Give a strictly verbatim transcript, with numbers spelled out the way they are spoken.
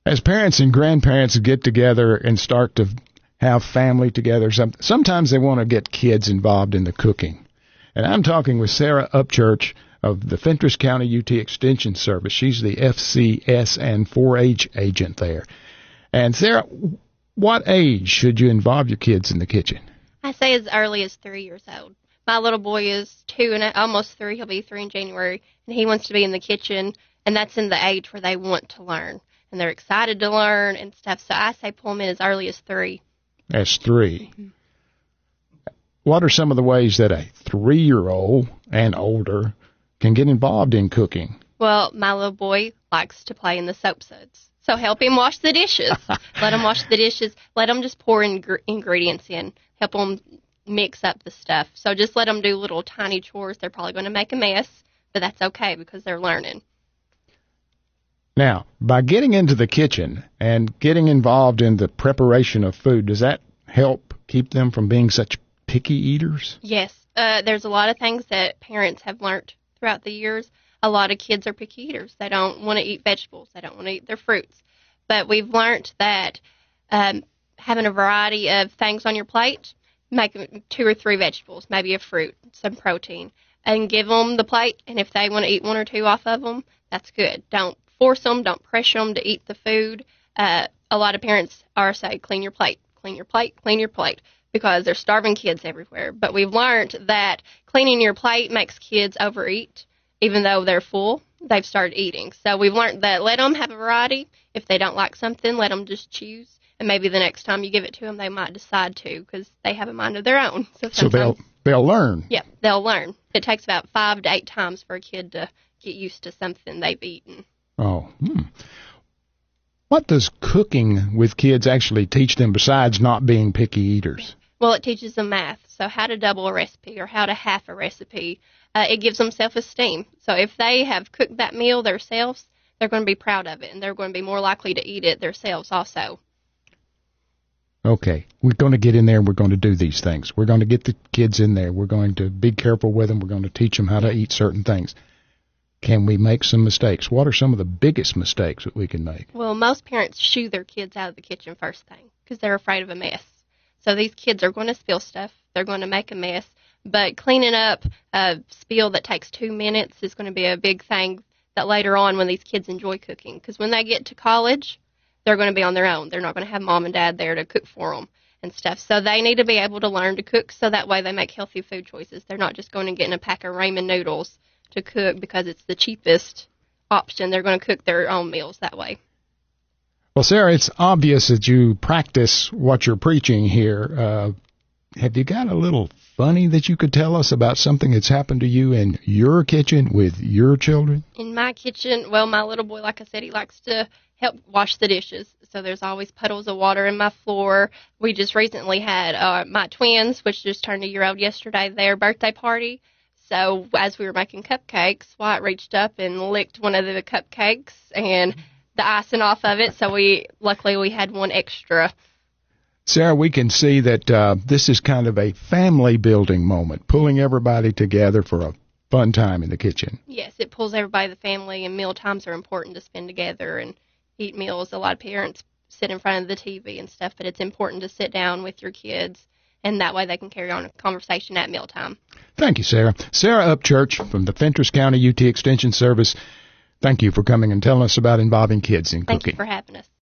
As parents and grandparents get together and start to have family together, some, sometimes they want to get kids involved in the cooking. And I'm talking with Sarah Upchurch of the Fentress County U T Extension Service. She's the F C S and four H agent there. And Sarah, what age should you involve your kids in the kitchen? I say as early as three years old. My little boy is two and almost three. He'll be three in January, and he wants to be in the kitchen, and that's in the age where they want to learn. And they're excited to learn and stuff. So I say pull them in as early as three. As three. Mm-hmm. What are some of the ways that a three-year-old and older can get involved in cooking? Well, my little boy likes to play in the soap suds. So help him wash the dishes. Let him wash the dishes. Let him just pour in gr- ingredients in. Help them mix up the stuff. So just let them do little tiny chores. They're probably going to make a mess, but that's okay because they're learning. Now, by getting into the kitchen and getting involved in the preparation of food, does that help keep them from being such picky eaters? Yes. Uh, there's a lot of things that parents have learned throughout the years. A lot of kids are picky eaters. They don't want to eat vegetables. They don't want to eat their fruits. But we've learned that um, having a variety of things on your plate, make two or three vegetables, maybe a fruit, some protein, and give them the plate. And if they want to eat one or two off of them, that's good. Don't force them. Don't pressure them to eat the food. Uh, a lot of parents are saying, clean your plate, clean your plate, clean your plate, because they're starving kids everywhere. But we've learned that cleaning your plate makes kids overeat. Even though they're full, they've started eating. So we've learned that let them have a variety. If they don't like something, let them just choose. And maybe the next time you give it to them, they might decide to because they have a mind of their own. So, so they'll they'll learn. Yeah, they'll learn. It takes about five to eight times for a kid to get used to something they've eaten. Oh. Hmm. What does cooking with kids actually teach them besides not being picky eaters? Well, it teaches them math. So how to double a recipe or how to half a recipe. Uh, it gives them self-esteem. So if they have cooked that meal themselves, they're going to be proud of it, and they're going to be more likely to eat it themselves also. Okay, we're going to get in there and we're going to do these things. We're going to get the kids in there. We're going to be careful with them. We're going to teach them how to eat certain things. Can we make some mistakes? What are some of the biggest mistakes that we can make? Well, most parents shoo their kids out of the kitchen first thing because they're afraid of a mess. So these kids are going to spill stuff. They're going to make a mess. But cleaning up a spill that takes two minutes is going to be a big thing that later on when these kids enjoy cooking. Because when they get to college, they're going to be on their own. They're not going to have mom and dad there to cook for them and stuff. So they need to be able to learn to cook so that way they make healthy food choices. They're not just going to get in a pack of ramen noodles to cook because it's the cheapest option. They're going to cook their own meals that way. Well, Sarah, it's obvious that you practice what you're preaching here. Uh, have you got a little funny that you could tell us about something that's happened to you in your kitchen with your children? In my kitchen, well, my little boy, like I said, he likes to help wash the dishes. So there's always puddles of water in my floor. We just recently had uh, my twins, which just turned a year old yesterday, their birthday party. So as we were making cupcakes, Wyatt reached up and licked one of the cupcakes and the icing off of it. So we luckily we had one extra. Sarah, we can see that uh, this is kind of a family-building moment, pulling everybody together for a fun time in the kitchen. Yes, it pulls everybody in the family, and meal times are important to spend together and eat meals. A lot of parents sit in front of the T V and stuff, but it's important to sit down with your kids, and that way they can carry on a conversation at mealtime. Thank you, Sarah. Sarah Upchurch from the Fentress County U T Extension Service. Thank you for coming and telling us about involving kids in Thank cooking. Thank you for having us.